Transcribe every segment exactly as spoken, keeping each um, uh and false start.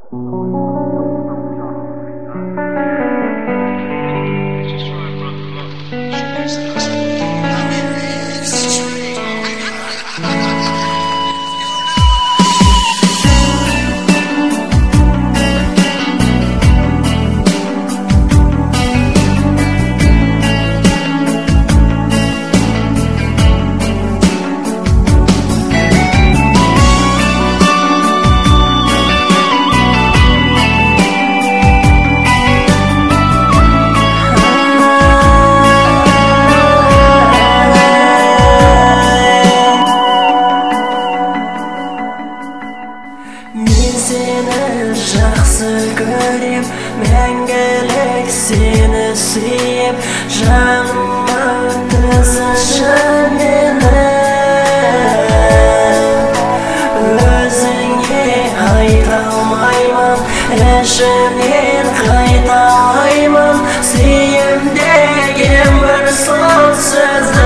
Жақсы көрем, мәңгілік сені сүйем, жаныма тізінші мені. Өзіңе айта алмаймын, ішімнен қайта алмаймын, сүйем деген бір сол сөзді.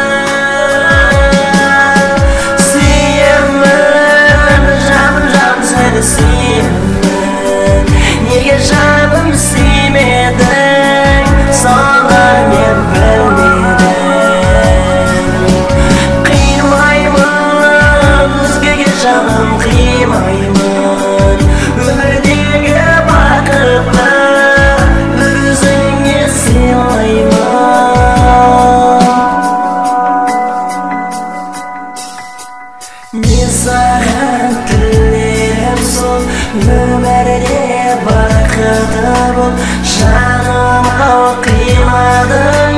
Сүйемін, жаным жаным сені сүйемін. Неге жаным сүймедің, соны мен білмедім. Қимаймын, өзгеге жаным қимаймын. Өмірдегі бақытты өзіңе сыйлаймын. Мен саған тілерім сол, өмірде бақыты бол, жаным ау қимады.